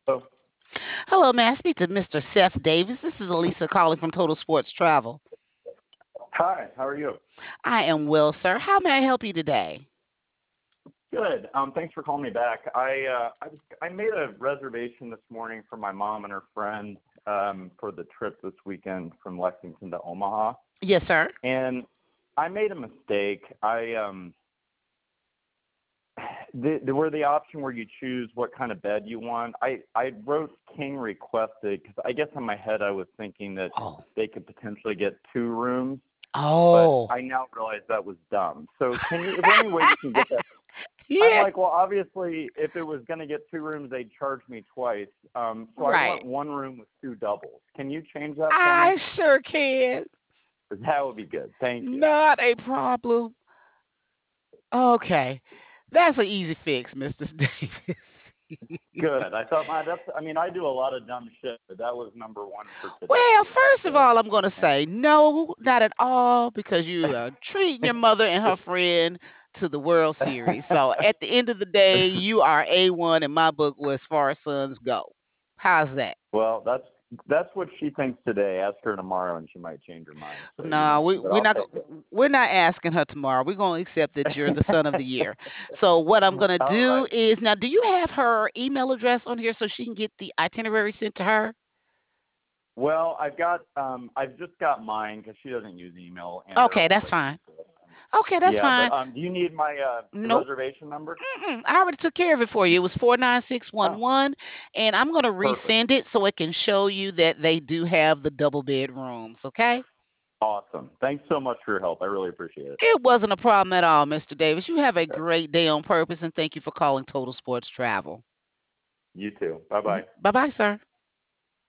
Oh, Hello, may I speak to Mr. Seth Davis? This is Elisa calling from Total Sports Travel. hi. How are you? I am well, sir. How may I help you today? Good. Thanks for calling me back. I made a reservation this morning for my mom and her friend for the trip this weekend from Lexington to Omaha, Yes, sir. and I made a mistake. There were the option where you choose what kind of bed you want. I wrote king requested because I guess in my head I was thinking that Oh. they could potentially get 2 rooms, but Oh. I now realize that was dumb. So is there any way you can get that? I'm Yeah. like, well, obviously, if it was going to get 2 rooms, they'd charge me twice. So I Right. want one room with 2 doubles. Can you change that for me? I sure can. That would be good. Thank you. Not a problem. Okay. That's an easy fix, Mr. Davis. Good. I thought I mean, I do a lot of dumb shit, but that was number one for Well, today. first of So, all, I'm going to thank say no, not at all, because you are treating your mother and her friend to the World Series. So at the end of the day, you are A1 in my book as far as sons go. How's that? well, that's what she thinks today. Ask her tomorrow, and she might change her mind. So, No, but I'll take we're not asking her tomorrow. We're going to accept that you're the son of the year. So what I'm going to All do right. is now, do you have her email address on here so she can get the itinerary sent to her? Well, I've just got mine because she doesn't use email and they're Okay, old that's ladies. fine. Okay, that's Yeah, but fine. do you need my the Nope. reservation number? I already took care of it for you. It was Oh, 49611, and I'm going to perfect. resend it so it can show you that they do have the double bedrooms, okay? Awesome. Thanks so much for your help. I really appreciate it. It wasn't a problem at all, Mr. Davis. You have a great day on purpose, and thank you for calling Total Sports Travel. You too. Bye bye. Bye bye, sir.